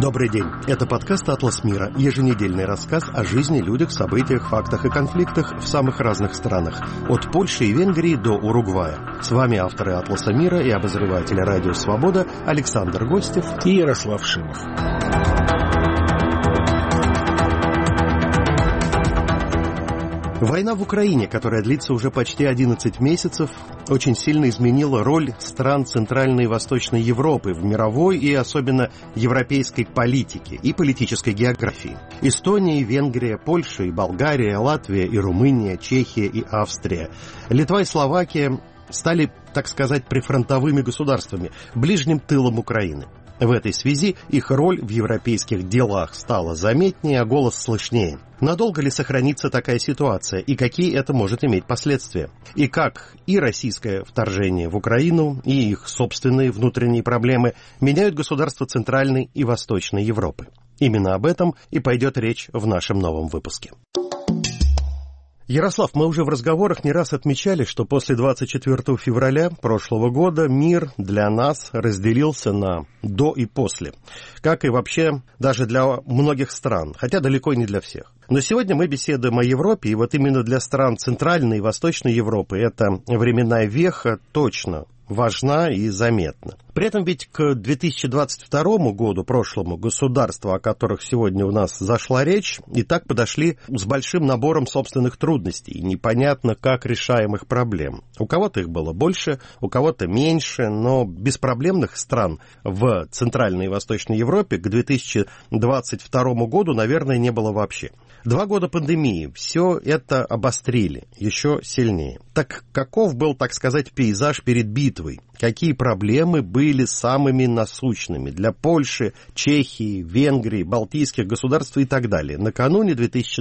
Добрый день. Это подкаст «Атлас мира», еженедельный рассказ о жизни, людях, событиях, фактах и конфликтах в самых разных странах, от Польши и Венгрии до Уругвая. С вами авторы «Атласа мира» и обозреватели «Радио Свобода» Александр Гостев и Ярослав Шимов. Война в Украине, которая длится уже почти 11 месяцев, очень сильно изменила роль стран Центральной и Восточной Европы в мировой и особенно европейской политике и политической географии. Эстония, Венгрия, Польша и Болгария, Латвия и Румыния, Чехия и Австрия, Литва и Словакия стали, так сказать, прифронтовыми государствами, ближним тылом Украины. В этой связи их роль в европейских делах стала заметнее, а голос слышнее. Надолго ли сохранится такая ситуация, и какие это может иметь последствия? И как и российское вторжение в Украину, и их собственные внутренние проблемы меняют государства Центральной и Восточной Европы? Именно об этом и пойдет речь в нашем новом выпуске. Ярослав, мы уже в разговорах не раз отмечали, что после 24 февраля прошлого года мир для нас разделился на «до» и «после», как и вообще даже для многих стран, хотя далеко не для всех. Но сегодня мы беседуем о Европе, и вот именно для стран Центральной и Восточной Европы эта временная веха точно важна и заметна. При этом ведь к 2022 году, прошлому, государства, о которых сегодня у нас зашла речь, и так подошли с большим набором собственных трудностей, непонятно как решаемых проблем. У кого-то их было больше, у кого-то меньше, но беспроблемных стран в Центральной и Восточной Европе к 2022 году, наверное, не было вообще. 2 года пандемии все это обострили еще сильнее. Так каков был, так сказать, пейзаж перед битвой? Какие проблемы были самыми насущными для Польши, Чехии, Венгрии, балтийских государств и так далее накануне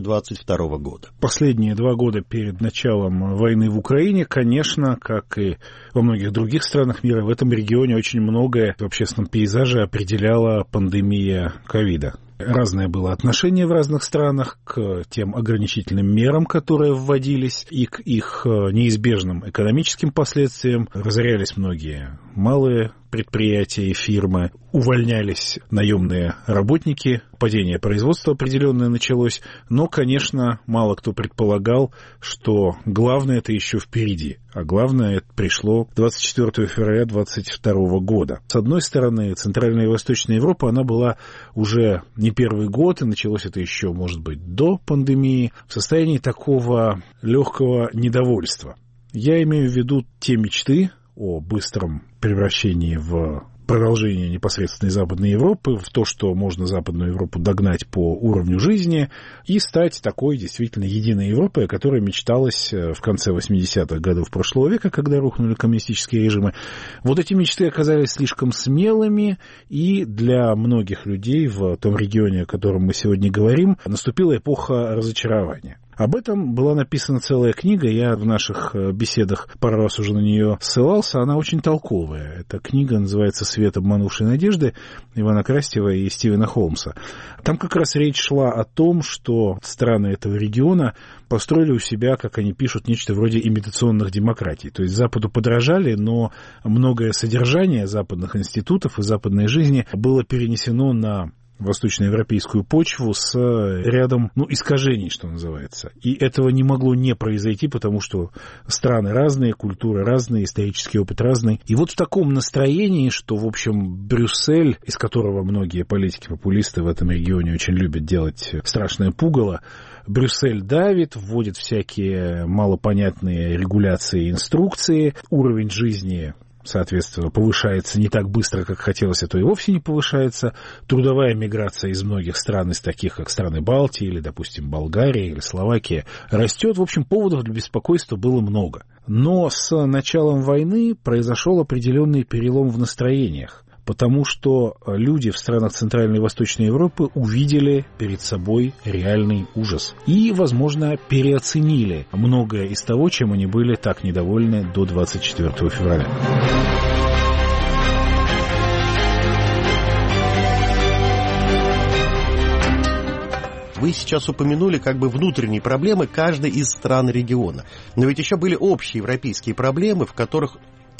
2022 года? Последние 2 года перед началом войны в Украине, конечно, как и во многих других странах мира, в этом регионе очень многое в общественном пейзаже определяла пандемия ковида. Разное было отношение в разных странах к тем ограничительным мерам, которые вводились, и к их неизбежным экономическим последствиям. Разорялись многие малые предприятия и фирмы, увольнялись наемные работники, падение производства определенное началось, но, конечно, мало кто предполагал, что главное это еще впереди, а главное это пришло 24 февраля 2022 года. С одной стороны, Центральная и Восточная Европа, она была уже не первый год, и началось это еще, может быть, до пандемии, в состоянии такого легкого недовольства. Я имею в виду те мечты о быстром превращении в продолжение непосредственной Западной Европы, в то, что можно Западную Европу догнать по уровню жизни и стать такой действительно единой Европой, о которой мечталось в конце 80-х годов прошлого века, когда рухнули коммунистические режимы. Вот эти мечты оказались слишком смелыми, и для многих людей в том регионе, о котором мы сегодня говорим, наступила эпоха разочарования. Об этом была написана целая книга, я в наших беседах пару раз уже на нее ссылался, она очень толковая. Эта книга называется «Свет обманувшей надежды» Ивана Крастева и Стивена Холмса. Там как раз речь шла о том, что страны этого региона построили у себя, как они пишут, нечто вроде имитационных демократий. То есть Западу подражали, но многое содержание западных институтов и западной жизни было перенесено на восточноевропейскую почву с рядом, искажений, что называется. И этого не могло не произойти, потому что страны разные, культуры разные, исторический опыт разный. И вот в таком настроении, что, в общем, Брюссель, из которого многие политики-популисты в этом регионе очень любят делать страшное пугало, Брюссель давит, вводит всякие малопонятные регуляции и инструкции, уровень жизни соответственно, повышается не так быстро, как хотелось, а то и вовсе не повышается. Трудовая миграция из многих стран, из таких, как страны Балтии, или, допустим, Болгария, или Словакия, растет. В общем, поводов для беспокойства было много. Но с началом войны произошел определенный перелом в настроениях, потому что люди в странах Центральной и Восточной Европы увидели перед собой реальный ужас и, возможно, переоценили многое из того, чем они были так недовольны до 24 февраля. Вы сейчас упомянули внутренние проблемы каждой из стран региона. Но ведь еще были общие европейские проблемы, в которых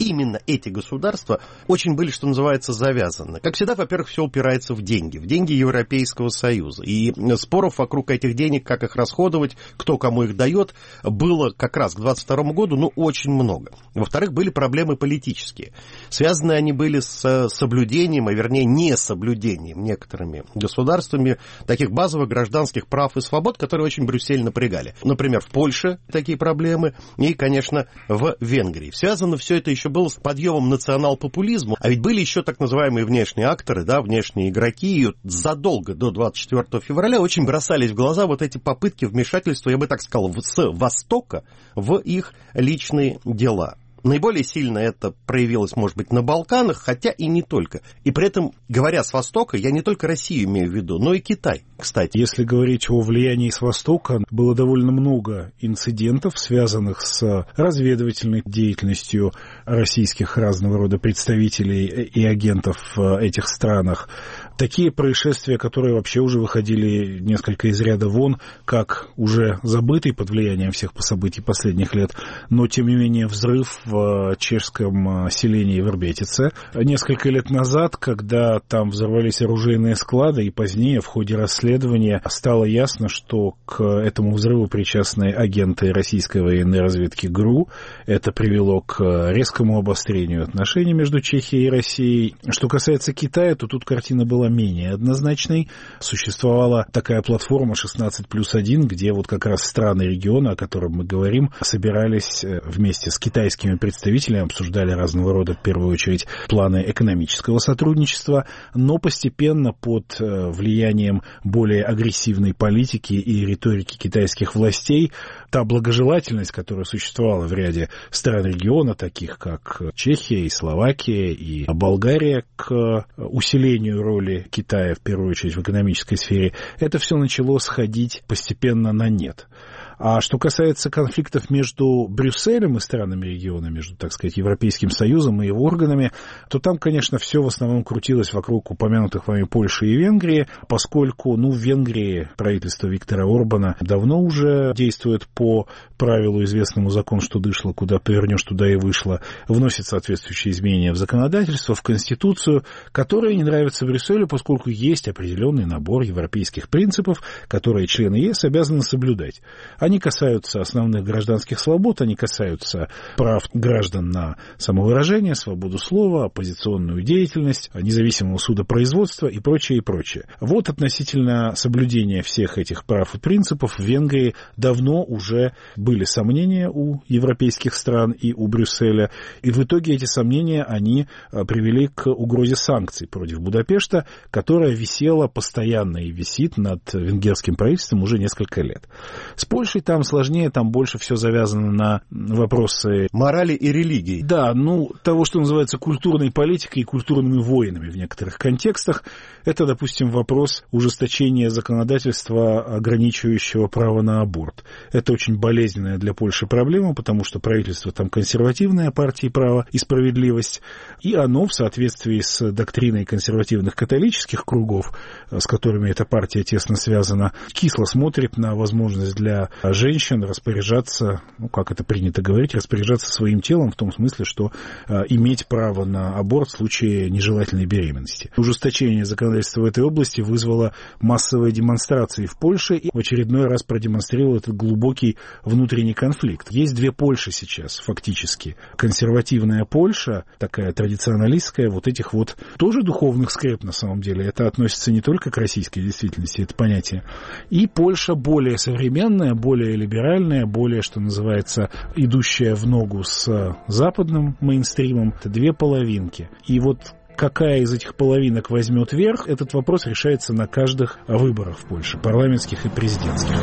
именно эти государства очень были, что называется, завязаны. Как всегда, во-первых, все упирается в деньги Европейского Союза. И споров вокруг этих денег, как их расходовать, кто кому их дает, было как раз к 2022 году, очень много. Во-вторых, были проблемы политические. Связаны они были с соблюдением, а вернее, несоблюдением некоторыми государствами таких базовых гражданских прав и свобод, которые очень Брюссель напрягали. Например, в Польше такие проблемы и, конечно, в Венгрии. Связано все это еще было с подъемом национал-популизма, а ведь были еще так называемые внешние акторы, внешние игроки, и задолго до 24 февраля очень бросались в глаза вот эти попытки вмешательства, я бы так сказал, с Востока в их личные дела. Наиболее сильно это проявилось, может быть, на Балканах, хотя и не только. И при этом, говоря с Востока, я не только Россию имею в виду, но и Китай, кстати. Если говорить о влиянии с Востока, было довольно много инцидентов, связанных с разведывательной деятельностью российских разного рода представителей и агентов в этих странах. Такие происшествия, которые вообще уже выходили несколько из ряда вон, как уже забытый под влиянием всех событий последних лет, но, тем не менее, взрыв в чешском селении Вербетице несколько лет назад, когда там взорвались оружейные склады, и позднее в ходе расследования стало ясно, что к этому взрыву причастны агенты российской военной разведки ГРУ. Это привело к резкому обострению отношений между Чехией и Россией. Что касается Китая, то тут картина была менее однозначной. Существовала такая платформа 16+1, где вот как раз страны региона, о котором мы говорим, собирались вместе с китайскими представителями, обсуждали разного рода, в первую очередь, планы экономического сотрудничества, но постепенно под влиянием более агрессивной политики и риторики китайских властей та благожелательность, которая существовала в ряде стран региона, таких как Чехия и Словакия и Болгария, к усилению роли Китая, в первую очередь, в экономической сфере, это все начало сходить постепенно на нет. А что касается конфликтов между Брюсселем и странами региона, между, так сказать, Европейским Союзом и его органами, то там, конечно, все в основном крутилось вокруг упомянутых вами Польши и Венгрии, поскольку, в Венгрии правительство Виктора Орбана давно уже действует по правилу известному закон, что дышло, куда повернешь, туда и вышло, вносит соответствующие изменения в законодательство, в Конституцию, которые не нравятся Брюсселю, поскольку есть определенный набор европейских принципов, которые члены ЕС обязаны соблюдать. Они касаются основных гражданских свобод, они касаются прав граждан на самовыражение, свободу слова, оппозиционную деятельность, независимого судопроизводства и прочее, и прочее. Вот относительно соблюдения всех этих прав и принципов в Венгрии давно уже были сомнения у европейских стран и у Брюсселя, и в итоге эти сомнения, они привели к угрозе санкций против Будапешта, которая висела постоянно и висит над венгерским правительством уже несколько лет. С Польшей там сложнее, там больше все завязано на вопросы морали и религии. Да, того, что называется культурной политикой и культурными войнами в некоторых контекстах. Это, допустим, вопрос ужесточения законодательства, ограничивающего право на аборт. Это очень болезненная для Польши проблема, потому что правительство там консервативная, партия «Право и справедливость», и оно в соответствии с доктриной консервативных католических кругов, с которыми эта партия тесно связана, кисло смотрит на возможность для женщин распоряжаться, как это принято говорить, распоряжаться своим телом в том смысле, что иметь право на аборт в случае нежелательной беременности. Ужесточение законодательства в этой области вызвало массовые демонстрации в Польше и в очередной раз продемонстрировало этот глубокий внутренний конфликт. Есть две Польши сейчас, фактически. Консервативная Польша, такая традиционалистская, вот этих вот тоже духовных скреп на самом деле. Это относится не только к российской действительности, это понятие. И Польша более современная, более либеральная, более, что называется, идущая в ногу с западным мейнстримом. Это две половинки. И вот какая из этих половинок возьмет верх, этот вопрос решается на каждых выборах в Польше, парламентских и президентских.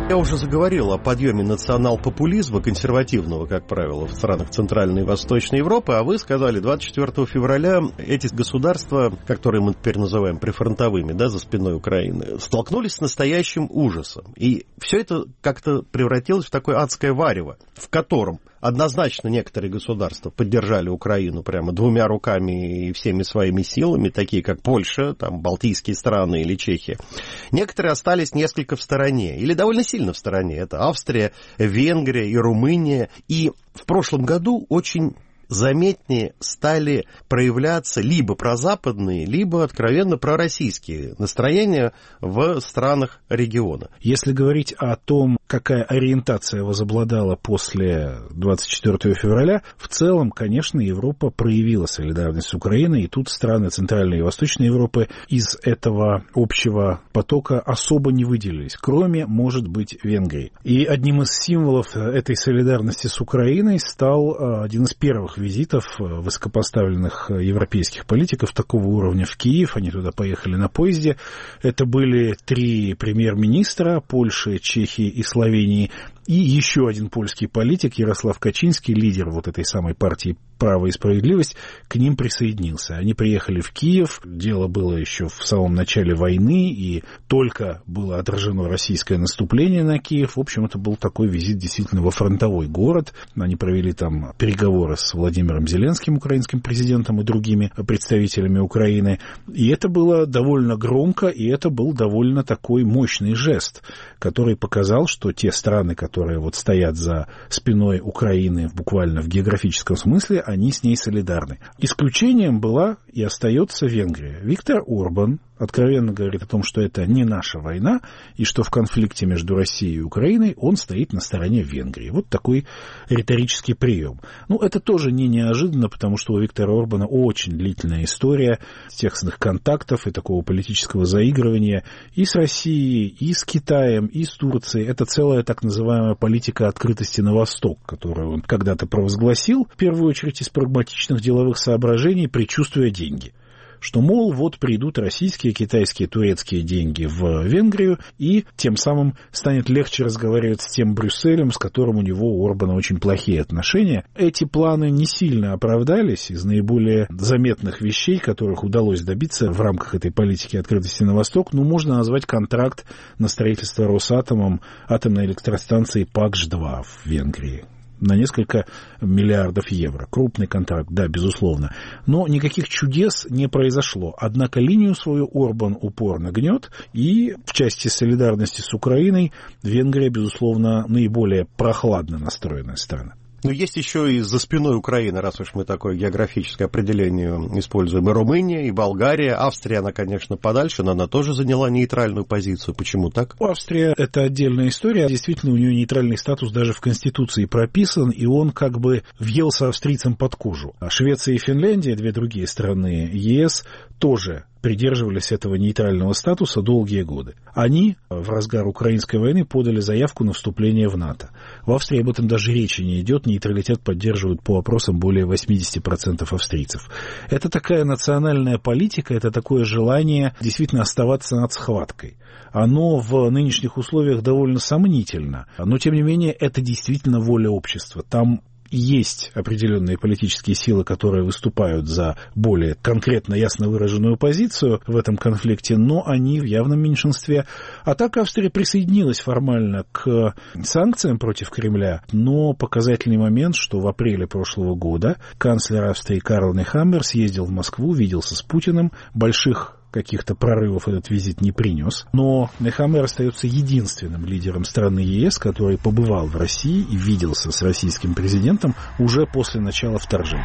Я уже заговорил о подъеме национал-популизма, консервативного, как правило, в странах Центральной и Восточной Европы, а вы сказали, 24 февраля эти государства, которые мы теперь называем прифронтовыми, да, за спиной Украины, столкнулись с настоящим ужасом. И все это как-то превратилось в такое адское варево, в котором однозначно некоторые государства поддержали Украину прямо двумя руками и всеми своими силами, такие как Польша, там, Балтийские страны или Чехия. Некоторые остались несколько в стороне, или довольно сильно в стороне. Это Австрия, Венгрия и Румыния. И в прошлом году очень заметнее стали проявляться либо прозападные, либо откровенно пророссийские настроения в странах региона. Если говорить о том, какая ориентация возобладала после 24 февраля, в целом, конечно, Европа проявила солидарность с Украиной, и тут страны Центральной и Восточной Европы из этого общего потока особо не выделились, кроме, может быть, Венгрии. И одним из символов этой солидарности с Украиной стал один из первых визитов высокопоставленных европейских политиков такого уровня в Киев. Они туда поехали на поезде. Это были 3 премьер-министра Польши, Чехии и Словении. И еще один польский политик, Ярослав Качинский, лидер вот этой самой партии «Право и справедливость», к ним присоединился. Они приехали в Киев, дело было еще в самом начале войны, и только было отражено российское наступление на Киев. В общем, это был такой визит действительно во фронтовой город. Они провели там переговоры с Владимиром Зеленским, украинским президентом, и другими представителями Украины. И это было довольно громко, и это был довольно такой мощный жест, который показал, что те страны, которые вот стоят за спиной Украины буквально в географическом смысле, они с ней солидарны. Исключением была и остается Венгрия. Виктор Орбан откровенно говорит о том, что это не наша война, и что в конфликте между Россией и Украиной он стоит на стороне Венгрии. Вот такой риторический прием. Ну, это тоже не неожиданно, потому что у Виктора Орбана очень длительная история тесных контактов и такого политического заигрывания и с Россией, и с Китаем, и с Турцией. Это целая так называемая политика открытости на восток, которую он когда-то провозгласил, в первую очередь из прагматичных деловых соображений, предчувствуя деньги. Что, мол, вот придут российские, китайские, турецкие деньги в Венгрию, и тем самым станет легче разговаривать с тем Брюсселем, с которым у него, у Орбана, очень плохие отношения. Эти планы не сильно оправдались. Из наиболее заметных вещей, которых удалось добиться в рамках этой политики открытости на восток, можно назвать контракт на строительство Росатомом атомной электростанции ПАКШ-2 в Венгрии. На несколько миллиардов евро. Крупный контракт, да, безусловно. Но никаких чудес не произошло. Однако линию свою Орбан упорно гнет, и в части солидарности с Украиной Венгрия, безусловно, наиболее прохладно настроенная страна. Но есть еще и за спиной Украины, раз уж мы такое географическое определение используем, и Румыния, и Болгария. Австрия, она, конечно, подальше, но она тоже заняла нейтральную позицию. Почему так? Австрия — это отдельная история. Действительно, у нее нейтральный статус даже в Конституции прописан, и он как бы въелся австрийцам под кожу. А Швеция и Финляндия, 2 другие страны ЕС, тоже придерживались этого нейтрального статуса долгие годы. Они в разгар украинской войны подали заявку на вступление в НАТО. В Австрии об этом даже речи не идет. Нейтралитет поддерживают по опросам более 80% австрийцев. Это такая национальная политика, это такое желание действительно оставаться над схваткой. Оно в нынешних условиях довольно сомнительно, но тем не менее это действительно воля общества. Там есть определенные политические силы, которые выступают за более конкретно, ясно выраженную позицию в этом конфликте, но они в явном меньшинстве. А так Австрия присоединилась формально к санкциям против Кремля, но показательный момент, что в апреле прошлого года канцлер Австрии Карл Нехаммер съездил в Москву, виделся с Путиным, больших каких-то прорывов этот визит не принес. Но Нехаммер остается единственным лидером страны ЕС, который побывал в России и виделся с российским президентом уже после начала вторжения.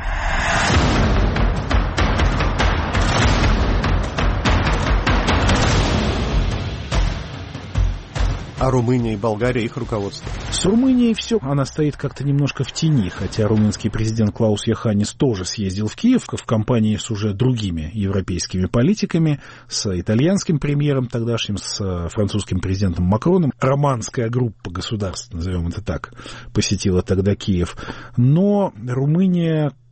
А Румыния и Болгария, их руководство? С Румынией все, она стоит как-то немножко в тени, хотя румынский президент Клаус Йоханнис тоже съездил в Киев в компании с уже другими европейскими политиками, с итальянским премьером тогдашним, с французским президентом Макроном. Романская группа государств, назовем это так, посетила тогда Киев. Но Румыния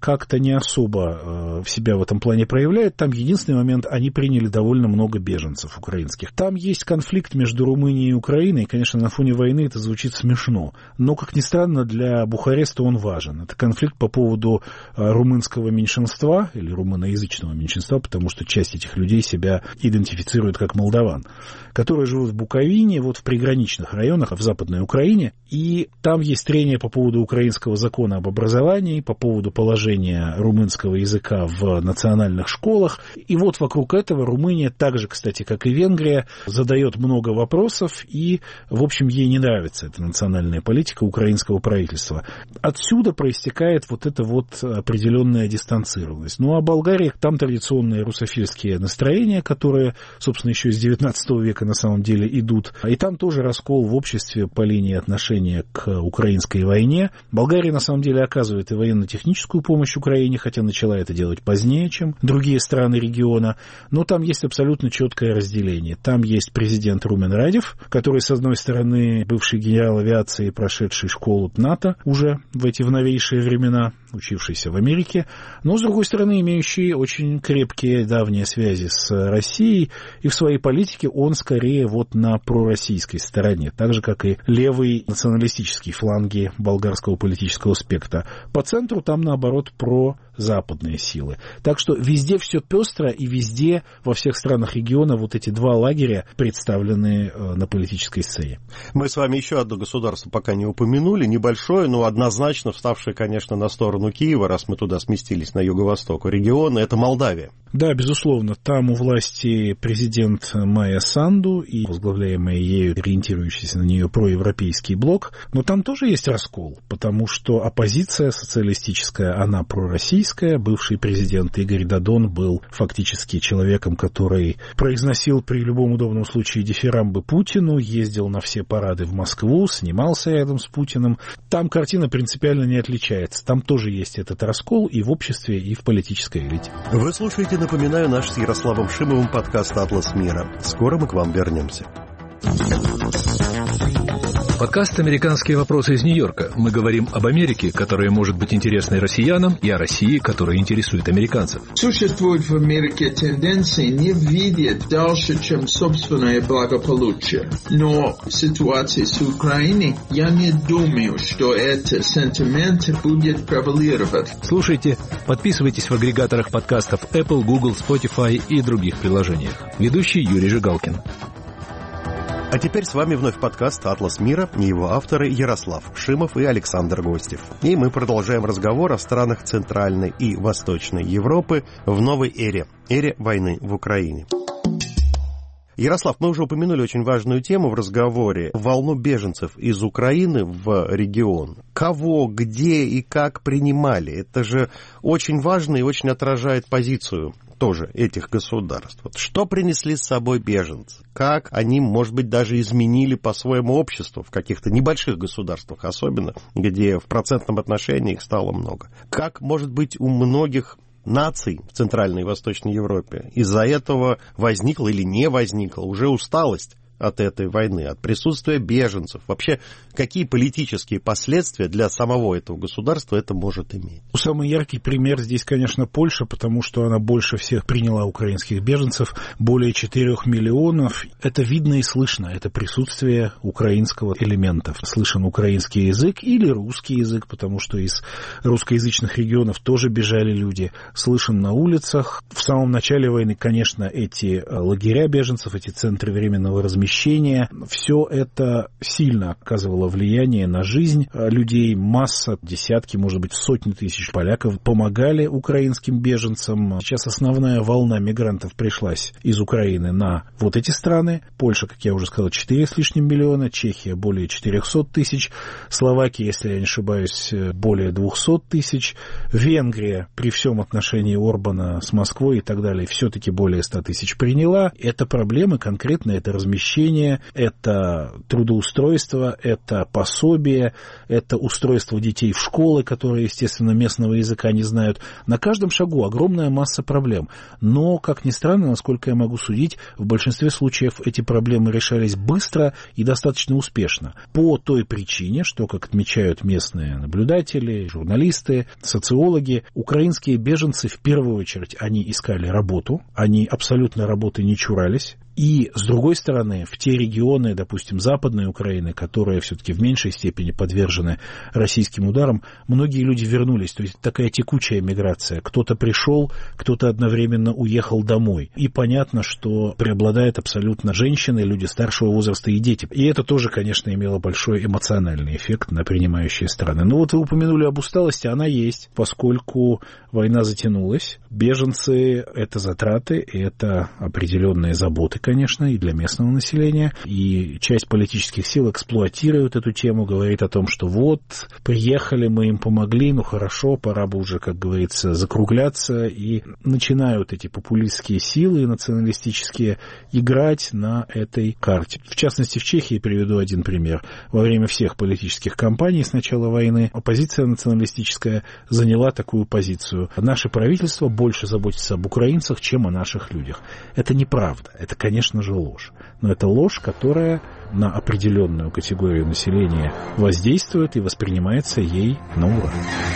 как-то не особо себя в этом плане проявляет. Там единственный момент, они приняли довольно много беженцев украинских. Там есть конфликт между Румынией и Украиной, и, конечно, на фоне войны это звучит смешно. Но, как ни странно, для Бухареста он важен. Это конфликт по поводу румынского меньшинства, или румыноязычного меньшинства, потому что часть этих людей себя идентифицирует как молдаван, которые живут в Буковине, вот в приграничных районах, в Западной Украине, и там есть трение по поводу украинского закона об образовании, по поводу положения румынского языка в национальных школах. И вот вокруг этого Румыния, так же, кстати, как и Венгрия, задает много вопросов, и, в общем, ей не нравится эта национальная политика украинского правительства. Отсюда проистекает вот эта вот определенная дистанцированность. Ну, а Болгария, там традиционные русофильские настроения, которые, собственно, еще из XIX века на самом деле идут. И там тоже раскол в обществе по линии отношения к украинской войне. Болгария, на самом деле, оказывает и военно-техническую помощь Украине, хотя начала это делать позднее, чем другие страны региона. Но там есть абсолютно четкое разделение. Там есть президент Румен Радев, который, с одной стороны, бывший генерал авиации, прошедший школу НАТО уже в эти новейшие времена, учившийся в Америке, но, с другой стороны, имеющий очень крепкие давние связи с Россией, и в своей политике он скорее вот на пророссийской стороне, так же, как и левые националистические фланги болгарского политического спектра. По центру там, наоборот, прозападные силы. Так что везде все пестро, и везде, во всех странах региона, вот эти два лагеря представлены на политической сцене. Мы с вами еще одно государство пока не упомянули, небольшое, но однозначно вставшее, конечно, на сторону Киева, раз мы туда сместились, на юго-восток региона, это Молдавия. Да, безусловно, там у власти президент Майя Санду и возглавляемый ею, ориентирующийся на нее проевропейский блок, но там тоже есть раскол, потому что оппозиция социалистическая, она пророссийская, бывший президент Игорь Додон был фактически человеком, который произносил при любом удобном случае дифирамбы Путину, ездил на все парады в Москву, снимался рядом с Путиным. Там картина принципиально не отличается, там тоже есть этот раскол и в обществе, и в политической элите. Вы слушаете, напоминаю, наш с Ярославом Шимовым подкаст «Атлас мира». Скоро мы к вам вернемся. Подкаст «Американские вопросы» из Нью-Йорка. Мы говорим об Америке, которая может быть интересной россиянам, и о России, которая интересует американцев. Существует в Америке тенденции не видеть дальше, чем собственное благополучие. Но в ситуации с Украиной я не думаю, что этот сентимент будет превалировать. Слушайте, подписывайтесь в агрегаторах подкастов Apple, Google, Spotify и других приложениях. Ведущий Юрий Жигалкин. А теперь с вами вновь подкаст «Атлас мира» и его авторы Ярослав Шимов и Александр Гостев. И мы продолжаем разговор о странах Центральной и Восточной Европы в новой эре войны в Украине. Ярослав, мы уже упомянули очень важную тему в разговоре – волну беженцев из Украины в регион. Кого, где и как принимали? Это же очень важно и очень отражает позицию тоже этих государств. Вот что принесли с собой беженцы? Как они, может быть, даже изменили по-своему общество в каких-то небольших государствах, особенно, где в процентном отношении их стало много? Как, может быть, у многих наций в Центральной и Восточной Европе из-за этого возникла или не возникла уже усталость от этой войны, от присутствия беженцев? Вообще, какие политические последствия для самого этого государства это может иметь? Самый яркий пример здесь, конечно, Польша, потому что она больше всех приняла украинских беженцев, более 4 миллионов. Это видно и слышно, это присутствие украинского элемента. Слышен украинский язык или русский язык, потому что из русскоязычных регионов тоже бежали люди. Слышен на улицах. В самом начале войны, конечно, эти лагеря беженцев, эти центры временного размещения, все это сильно оказывало влияние на жизнь людей. Масса, десятки, может быть, сотни тысяч поляков помогали украинским беженцам. Сейчас основная волна мигрантов пришлась из Украины на вот эти страны. Польша, как я уже сказал, 4 с лишним миллиона, Чехия более 400 тысяч, Словакия, если я не ошибаюсь, более 200 тысяч, Венгрия, при всем отношении Орбана с Москвой и так далее, все-таки более 100 тысяч приняла. Это проблемы конкретно, это размещение обучение, это трудоустройство, это пособие, это устройство детей в школы, которые, естественно, местного языка не знают. На каждом шагу огромная масса проблем. Но, как ни странно, насколько я могу судить, в большинстве случаев эти проблемы решались быстро и достаточно успешно. По той причине, что, как отмечают местные наблюдатели, журналисты, социологи, украинские беженцы в первую очередь, они искали работу, они абсолютно работы не чурались. И, с другой стороны, в те регионы, допустим, Западной Украины, которые все-таки в меньшей степени подвержены российским ударам, многие люди вернулись. То есть такая текучая миграция. Кто-то пришел, кто-то одновременно уехал домой. И понятно, что преобладает абсолютно женщины, люди старшего возраста и дети. И это тоже, конечно, имело большой эмоциональный эффект на принимающие страны. Но вот вы упомянули об усталости, она есть, поскольку война затянулась. Беженцы – это затраты, это определенные заботы, конечно, и для местного населения. И часть политических сил эксплуатирует эту тему, говорит о том, что вот, приехали, мы им помогли, ну хорошо, пора бы уже, как говорится, закругляться. И начинают эти популистские силы националистические играть на этой карте. В частности, в Чехии приведу один пример. Во время всех политических кампаний с начала войны оппозиция националистическая заняла такую позицию. Наше правительство больше заботится об украинцах, чем о наших людях. Это неправда. Это, конечно же, ложь. Но это ложь, которая на определенную категорию населения воздействует и воспринимается ей на ура.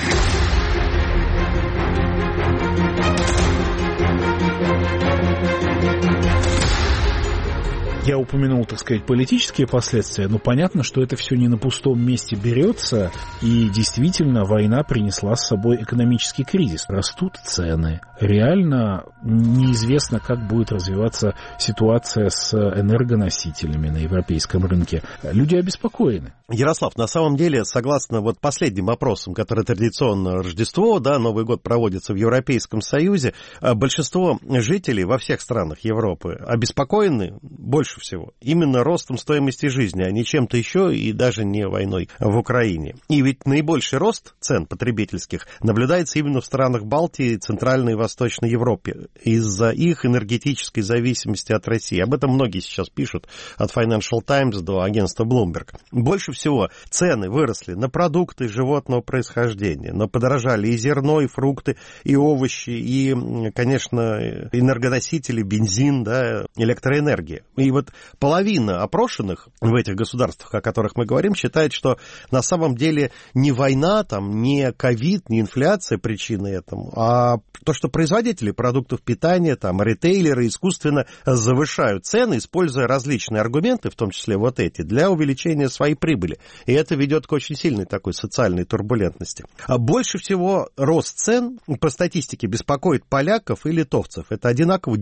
Я упомянул, так сказать, политические последствия, но понятно, что это все не на пустом месте берется, и действительно война принесла с собой экономический кризис. Растут цены. Реально неизвестно, как будет развиваться ситуация с энергоносителями на европейском рынке. Люди обеспокоены. Ярослав, на самом деле, согласно вот последним опросам, которые традиционно Рождество, да, Новый год проводится в Европейском Союзе, большинство жителей во всех странах Европы обеспокоены больше всего именно ростом стоимости жизни, а не чем-то еще и даже не войной в Украине. И ведь наибольший рост цен потребительских наблюдается именно в странах Балтии, Центральной и Восточной Европе из-за их энергетической зависимости от России. Об этом многие сейчас пишут, от Financial Times до агентства Bloomberg. Больше всего цены выросли на продукты животного происхождения, но подорожали и зерно, и фрукты, и овощи, и, конечно, энергоносители, бензин, да, электроэнергия. И вот половина опрошенных в этих государствах, о которых мы говорим, считает, что на самом деле не война, там, не ковид, не инфляция причины этому, а то, что производители продуктов питания, там, ритейлеры искусственно завышают цены, используя различные аргументы, в том числе вот эти, для увеличения своей прибыли. И это ведет к очень сильной такой социальной турбулентности. А больше всего рост цен, по статистике, беспокоит поляков и литовцев. Это одинаково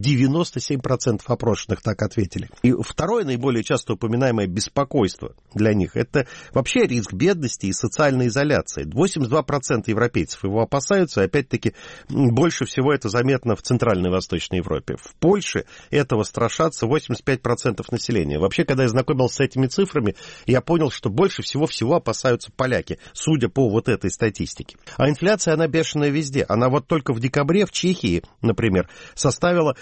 97% опрошенных так ответили. И второе наиболее часто упоминаемое беспокойство для них – это вообще риск бедности и социальной изоляции. 82% европейцев его опасаются, и опять-таки больше всего это заметно в Центральной и Восточной Европе. В Польше этого страшатся 85% населения. Вообще, когда я знакомился с этими цифрами, я понял, что больше всего опасаются поляки, судя по вот этой статистике. А инфляция, она бешеная везде. Она вот только в декабре в Чехии, например, составила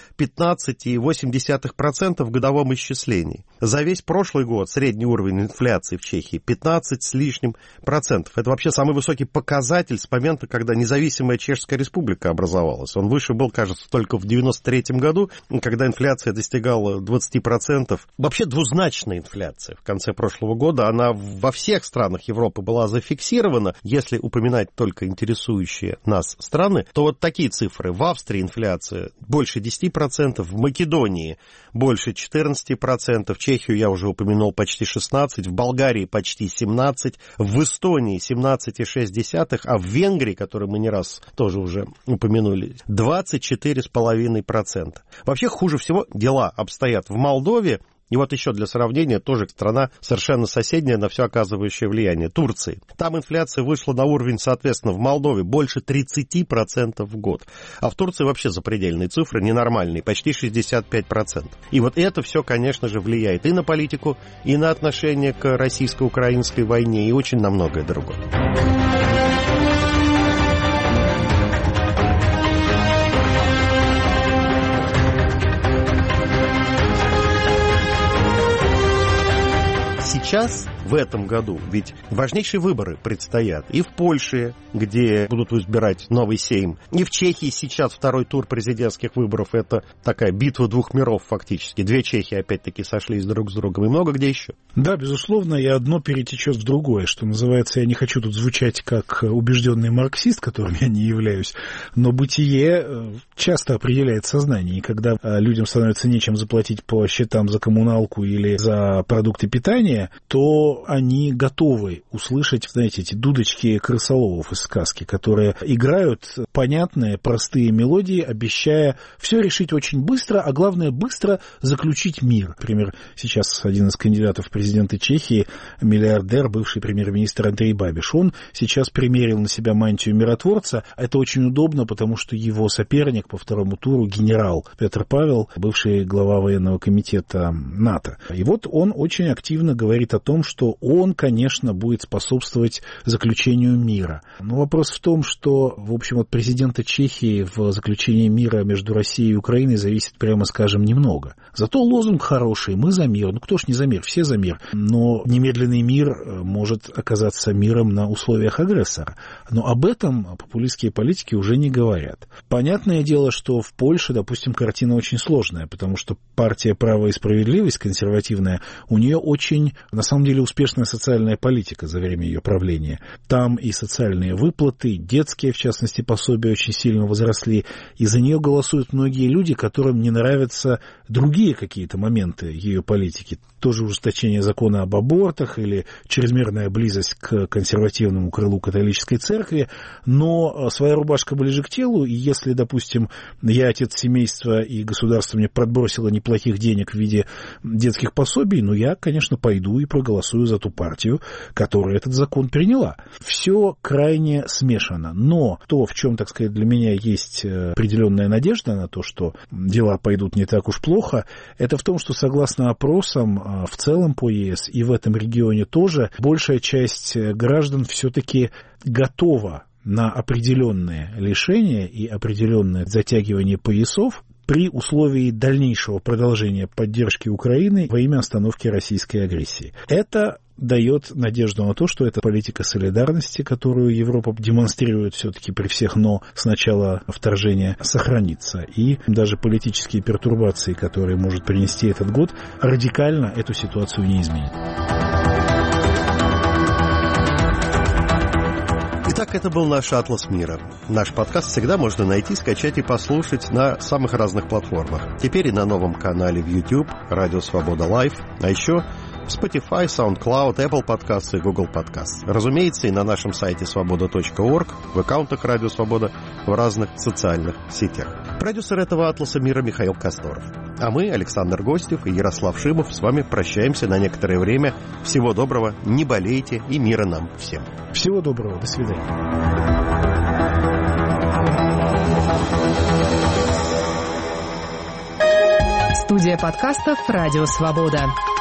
15,8% в годовом исчислении. За весь прошлый год средний уровень инфляции в Чехии 15 с лишним процентов. Это вообще самый высокий показатель с момента, когда независимая Чешская Республика образовалась. Он выше был, кажется, только в 1993 году, когда инфляция достигала 20%. Вообще двузначная инфляция в конце прошлого года, она во всех странах Европы была зафиксирована. Если упоминать только интересующие нас страны, то вот такие цифры. В Австрии инфляция больше 10%, в Македонии больше 14%, в Чехию я уже упомянул почти 16%, в Болгарии почти 17%, в Эстонии 17,6%, а в Венгрии, которую мы не раз тоже уже упомянули, 24,5%. Вообще хуже всего дела обстоят в Молдове. И вот еще для сравнения, тоже страна совершенно соседняя, на все оказывающее влияние, Турции. Там инфляция вышла на уровень, соответственно, в Молдове больше 30% в год. А в Турции вообще запредельные цифры, ненормальные, почти 65%. И вот это все, конечно же, влияет и на политику, и на отношение к российско-украинской войне, и очень на многое другое. сейчас, в этом году, ведь важнейшие выборы предстоят и в Польше, где будут избирать новый Сейм, и в Чехии сейчас второй тур президентских выборов. Это такая битва двух миров фактически. Две Чехии опять-таки сошлись друг с другом, и много где еще. Да, безусловно, и одно перетечет в другое, что называется, я не хочу тут звучать как убежденный марксист, которым я не являюсь, но бытие часто определяет сознание, и когда людям становится нечем заплатить по счетам за коммуналку или за продукты питания, то они готовы услышать, знаете, эти дудочки крысоловов из сказки, которые играют понятные, простые мелодии, обещая все решить очень быстро, а главное, быстро заключить мир. Например, сейчас один из кандидатов в президенты Чехии, миллиардер, бывший премьер-министр Андрей Бабиш, он сейчас примерил на себя мантию миротворца. Это очень удобно, потому что его соперник по второму туру, генерал Петр Павел, бывший глава военного комитета НАТО. И вот он очень активно говорит о том, что он, конечно, будет способствовать заключению мира. Но вопрос в том, что, в общем, от президента Чехии в заключении мира между Россией и Украиной зависит, прямо скажем, немного. Зато лозунг хороший, мы за мир. Ну, кто ж не за мир, все за мир. Но немедленный мир может оказаться миром на условиях агрессора. Но об этом популистские политики уже не говорят. Понятное дело, что в Польше, допустим, картина очень сложная, потому что партия «Право и справедливость», консервативная, у нее очень, на самом деле, успешная социальная политика за время ее правления. Там и социальные выплаты, и детские, в частности, пособия очень сильно возросли, и за нее голосуют многие люди, которым не нравятся другие какие-то моменты ее политики. Тоже ужесточение закона об абортах или чрезмерная близость к консервативному крылу католической церкви, но своя рубашка ближе к телу, и если, допустим, я отец семейства, и государство мне подбросило неплохих денег в виде детских пособий, ну, я, конечно, пойду и проголосую за ту партию, которая этот закон приняла. Все крайне смешано, но то, в чем, так сказать, для меня есть определенная надежда на то, что дела пойдут не так уж плохо, это в том, что, согласно опросам, в целом по ЕС и в этом регионе тоже, большая часть граждан все-таки готова на определенные лишения и определенное затягивание поясов при условии дальнейшего продолжения поддержки Украины во имя остановки российской агрессии. Это дает надежду на то, что эта политика солидарности, которую Европа демонстрирует все-таки при всех «но» с начала вторжения, сохранится. И даже политические пертурбации, которые может принести этот год, радикально эту ситуацию не изменят. Итак, это был наш «Атлас мира». Наш подкаст всегда можно найти, скачать и послушать на самых разных платформах. Теперь и на новом канале в YouTube «Радио Свобода Лайв», а еще в Spotify, SoundCloud, Apple Podcasts и Google Podcasts. Разумеется, и на нашем сайте svoboda.org, в аккаунтах «Радио Свобода», в разных социальных сетях. Продюсер этого «Атласа мира» Михаил Косторов. А мы, Александр Гостев и Ярослав Шимов, с вами прощаемся на некоторое время. Всего доброго, не болейте и мира нам всем. Всего доброго, до свидания. Студия подкастов «Радио Свобода».